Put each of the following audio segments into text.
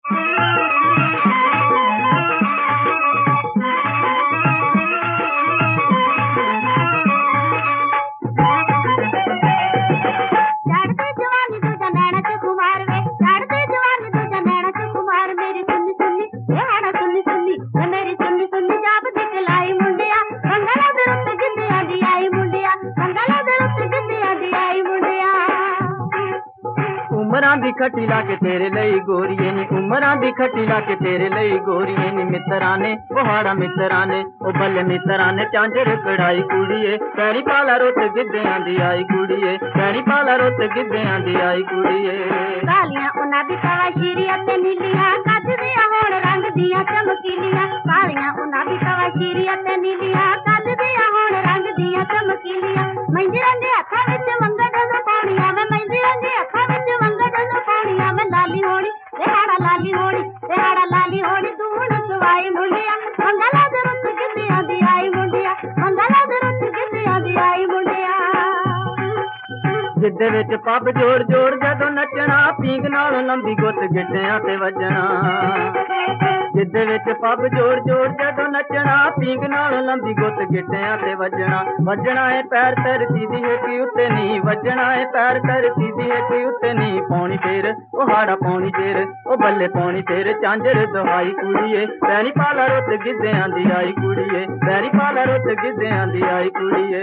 उमरां दी खट्टी ला के तेरे लई गोरिए नी, उमरां दी खट्टी ला के तेरे लई गोरिए नी, मित्तरां ने ओहाड़ा मित्तरां ने ओ बल्ले मित्तरां ने झांझर कढ़ाई कुड़िए, पैरी पाला रुत गिद्धियां दी आई कुड़िए, पैरी पाला रुत गिद्धियां दी आई कुड़िए। कालियां उन्हां दी कवा शीरियां ते नीलियां, कद दियां होण रंग दियां चमकीलियां, कालियां उन्हां दी कवा शीरियां ते नीलियां, कद दियां होण रंग दियां चमकीलियां, मंजरां दे हत्थां विच वंगा ਜਦੋਂ ਪਾਉਣੀਆਂ मैं मंजरां दे हत्थां विच वंगा ਜਦੋਂ ਪਾਉਣੀਆਂ मैं लाली होनी ते हाड़ा लाली होनी दूण सवाई मुंडिया, मंगला दे रुत गिद्धियां दी आई मुंडिया, मंगला दे रुत गिद्धियां दी आई मुंडिया। गिद्धे विच पब जोड़ जोड़ जदों नचना, पींग नालों लंबी गुੱਤ गिड्डियां ते वजना, गिद्धे विच पब जोड़ जोड़ जदों नचना, पींग नालों लंबी गुੱਤ गिड्डियां ते वजना, वजना है पैर धरती दी हेठी उत्ते नी, वजना है पैर धरती दी हेठी उत्ते नी, पौनी फेर ओ हाड़ा पौनी फेर ओ बल्ले पौनी फेर झांझर दवाई कुड़िए, पैरी पाला रुत गिद्धियां दी आई कुड़िए, पैरी पाला रुत गिद्धियां दी आई कुड़िए।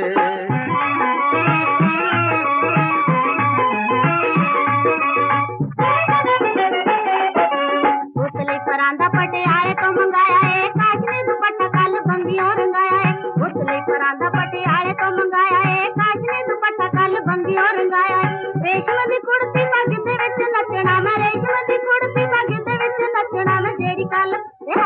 पटियाले तो मंगाया है काशनी दुपट्टा कल बंदियों रंगाया है, उतले परांदा पटियाले तो मंगाया है काशनी दुपट्टा कल बंदियों रंगाया है, रेशम दी कुड़ती पग दे विच नचना मैं, रेशम दी कुड़ती पग दे विच नचना मैं, जेड़ी कल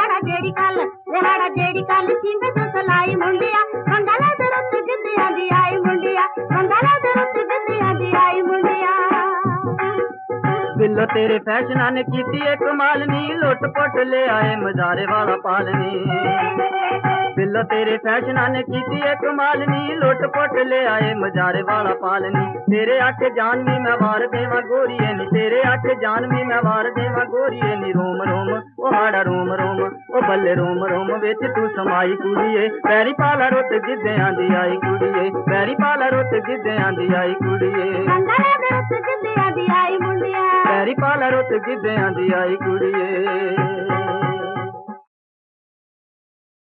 जेड़ी कल सिंग तो सलाई मुंडिया, मंगला दे रुत गिद्धियां दी आई मुंडिया, मंगला दे रुत गिद्धियां दी आई मुंडिया। बिल्लो तेरे फैशना ने कीती है कमाल नी, लुट पुट ले आए मजारे वाला पालनी, बिल्लो तेरे फैशना ने कीती है कमाल नी, लुट पुट ले आए मजारे वाला पालनी, तेरे अठ जान भी मैं वार देवा गोरिए नी, तेरे अठ जान भी मैं वार देवा गोरिए नी, रोम रोम ओ हाड़ा रोम रोम ओ बल्ले रोम रोम विच तू समाई कुड़िए, पैरी पाला रुत गिद्धियां दी आई कुड़िए, पैरी पाला रुत गिद्धियां दी आई कुड़िए, मंगला दे रुत गिद्धियां दी आई मुंडिया, पैरी पाला रुत गिद्धियां दी आई कुड़िए।